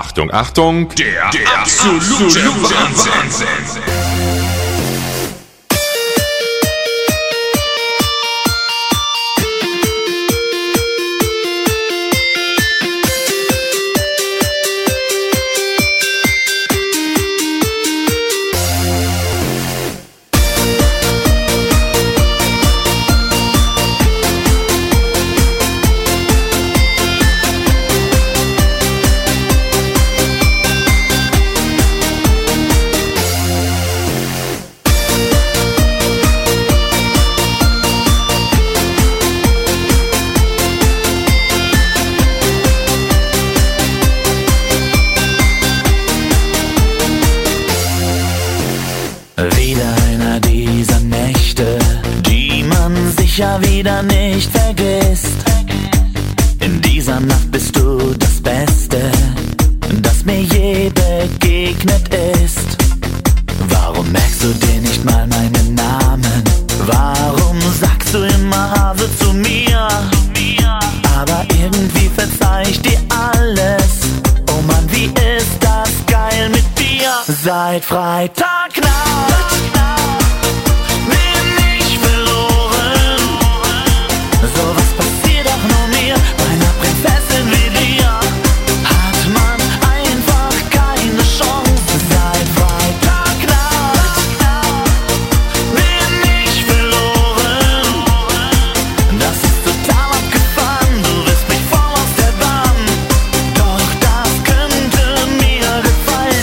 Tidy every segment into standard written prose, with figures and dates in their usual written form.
Achtung, Achtung, der absolute Wahnsinn. Wieder einer dieser Nächte, die man sicher wieder nicht vergisst. In dieser Nacht bist du das Beste, das mir je begegnet ist. Warum merkst du dir nicht mal meinen Namen? Warum sagst du immer Hase zu mir? Aber irgendwie verzeih ich dir alles. Oh Mann, wie ist das geil mit dir? Seit Freitagnacht bin ich verloren. Sowas passiert doch nur mir, meiner Prinzessin wie dir. Hat man einfach keine Chance. Seit Freitagnacht bin ich verloren. Das ist total abgefahren, du bist mich voll aus der Bahn. Doch das könnte mir gefallen.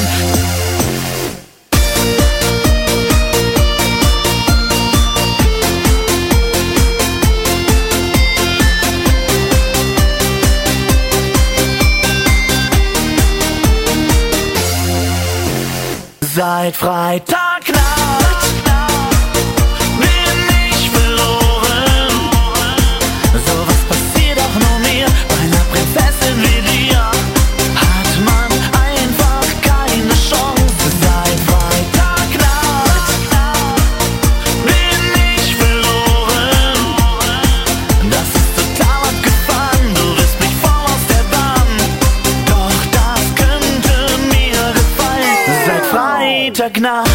Seit Freitagnacht bin ich verloren. Sowas passiert doch nur mir, meiner Prinzessin wie dir. Hat man einfach keine Chance. Seit Freitagnacht bin ich verloren. Das ist total abgefahren, du bist mich voll aus der Bahn. Doch das könnte mir gefallen. Seit Freitagnacht.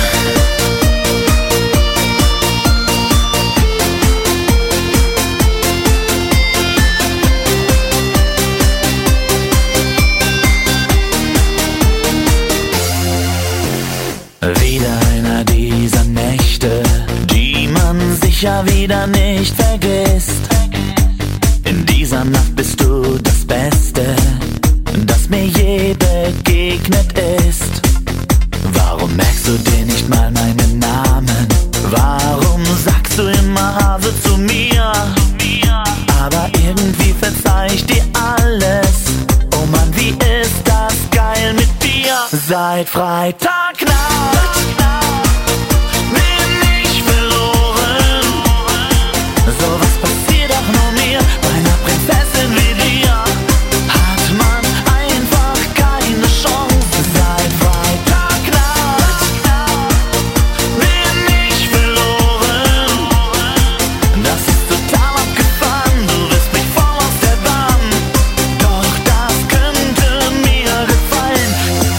Wieder einer dieser Nächte, die man sicher wieder nicht vergisst. In dieser Nacht bist du das Beste, das mir je begegnet ist. Warum merkst du dir nicht mal meinen Namen? Warum sagst du immer Hase zu mir? Aber irgendwie verzeih ich dir alles. Oh Mann, wie ist das geil mit dir? Seit Freitagnacht bin ich verloren. Sowas passiert doch nur mir, meiner Prinzessin wie dir. Hat man einfach keine Chance. Seit Freitagnacht bin ich verloren. Das ist total abgefahren, du bist mich voll aus der Bahn. Doch das könnte mir gefallen.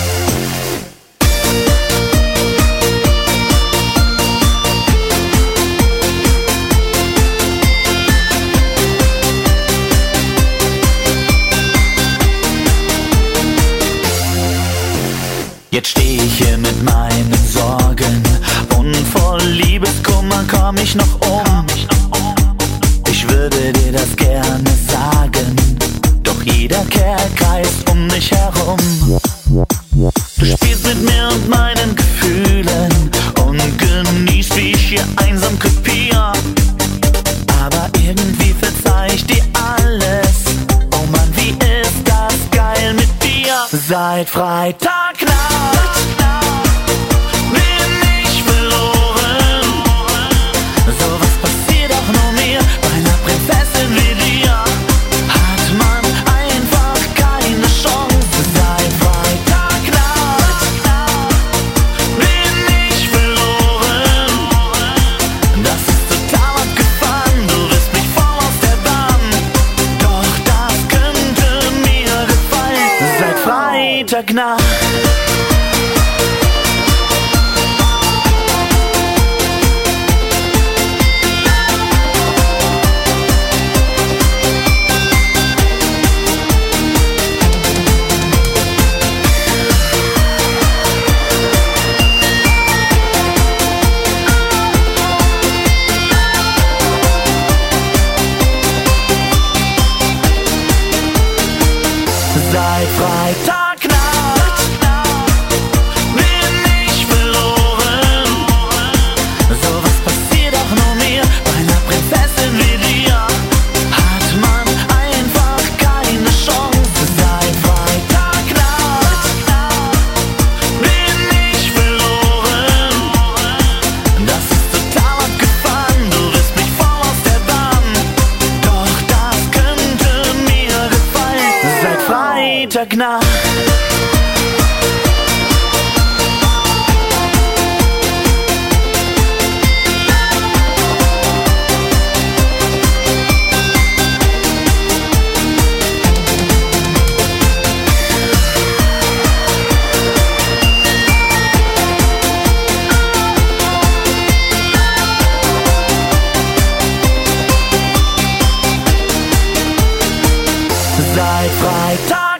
Jetzt steh ich hier mit meinen Sorgen und voll Liebeskummer komm ich noch um. Ich würde dir das gerne sagen, doch jeder Kerl kreist um mich herum. Du spielst mit mir und meinen Gefühlen und genießt, wie ich hier einsam krepier. Aber irgendwie verzeih ich dir alles. Oh Mann, wie ist das geil mit dir? Seit Freitagnacht bin ich verloren. Sowas passiert doch nur mir, meiner Prinzessin wie dir. Hat man einfach keine Chance. Seit Freitagnacht bin ich verloren. Das ist total abgefahren, du bist mich voll aus der Bahn. Doch das könnte mir gefallen. Seit Freitagnacht Freitagnacht. Seit Freitagnacht bin ich verloren. Sowas passiert auch nur mir, bei einer Prinzessin wie dir hat man einfach keine Chance. Seit Freitagnacht bin ich verloren. Das ist total abgefahren, du wirst mich voll aus der Bahn. Doch das könnte mir gefallen. Seit Freitagnacht. Seit Freitag